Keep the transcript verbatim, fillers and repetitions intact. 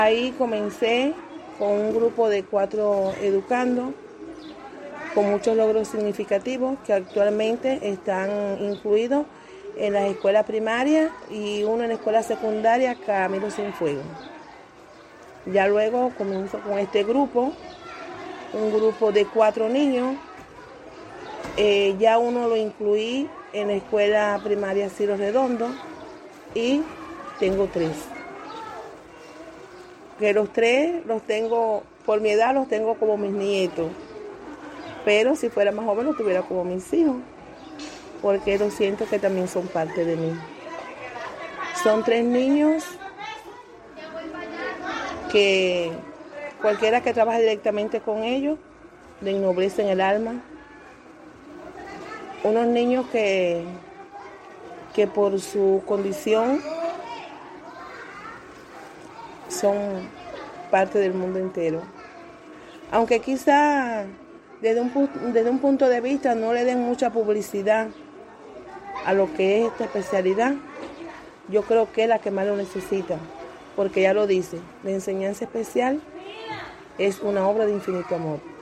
Ahí comencé con un grupo de cuatro educandos con muchos logros significativos que actualmente están incluidos en las escuelas primarias y uno en la escuela secundaria Camilo Cienfuegos. Ya luego comienzo con este grupo, un grupo de cuatro niños. Eh, ya uno lo incluí en la escuela primaria Ciro Redondo y tengo tres. Que los tres los tengo, por mi edad los tengo como mis nietos, pero si fuera más joven los tuviera como mis hijos, porque los siento que también son parte de mí. Son tres niños que cualquiera que trabaje directamente con ellos le ennoblecen el alma. Unos niños que, que por su condición son parte del mundo entero. Aunque quizá desde un, desde un punto de vista no le den mucha publicidad a lo que es esta especialidad, yo creo que es la que más lo necesita, porque ya lo dice, la enseñanza especial es una obra de infinito amor.